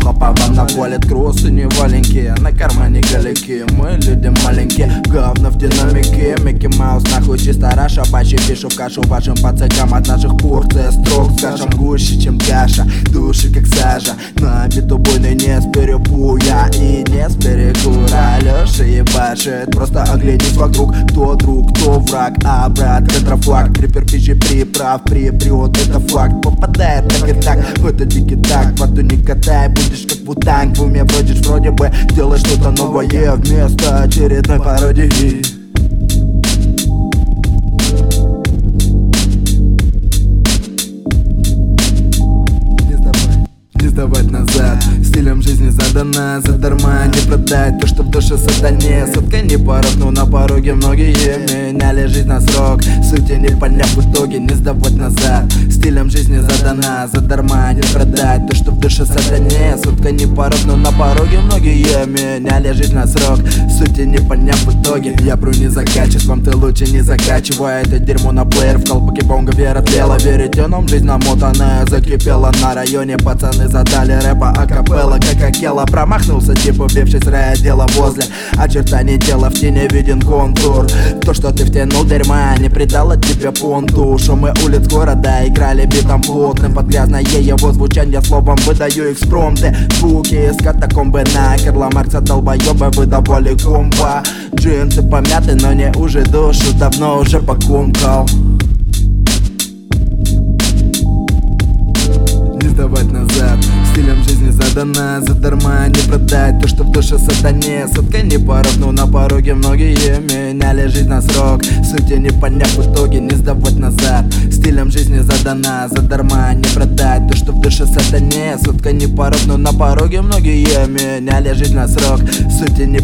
По нам валят кроссы не валенькие, на кармане галенки. Мы люди маленькие, говно в динамике. Микки Маус нахуй чисто раша. Бачи пишу в кашу вашим пацакам от наших порций строк. Скажем гуще, чем каша, души как сажа. На биту буйный не с перепу я и не с перекура. Леша ебашит, просто оглянись вокруг. Кто друг, кто враг, а брат контрафлаг. Припер пищи приправ, припрет, это факт. Попадает так и так, в этот дикий так. Воду не катай, будешь как Вутанг. В уме бродишь вроде бы, делай что-то новое вместо очередной пародии. Не сдавать назад, стилем жизни задана задарма. Не продать то, что в душе сатане. Сотка не порог, но на пороге многие меняли жизнь на срок. Сути не поняв в итоге, не сдавать назад. Стилем жизни задана задарма. Не продать то, что в душе сатане. Сотка не порог, но на пороге многие меняли жизнь на срок. Сути не поняв в итоге, я бру не за качеством, ты лучше не закачивай это дерьмо на плеер. В колпаке бонга вера тлела, верите нам, жизнь намотанная закипела. На районе пацаны задали рэпа акапелла, как Акела. Промахнулся, типа бившись рая дело возле очертаний тела, в тени виден контур. То, что ты втянул дерьма, не придало тебе понту. Шумы улиц города играли битом плотным. Под грязное его звучание словом выдаю экспромты. Звуки из катакомбы на Карла Маркса долбоёбы выдавали комбо. Джинсы помяты, но не уже душу давно уже покумкал. Не сдавать назад, стилем жизни задана задарма. Не продать то, что в душе сатане. Сотка не порог, но на пороге многие меняли жизнь на срок. Сути не поняв в итоге, не сдавать назад. Стилем жизни задана задарма. Не продать то, что в душе сатане. Сотка не порог, но на пороге многие меняли жизнь на срок. Сути не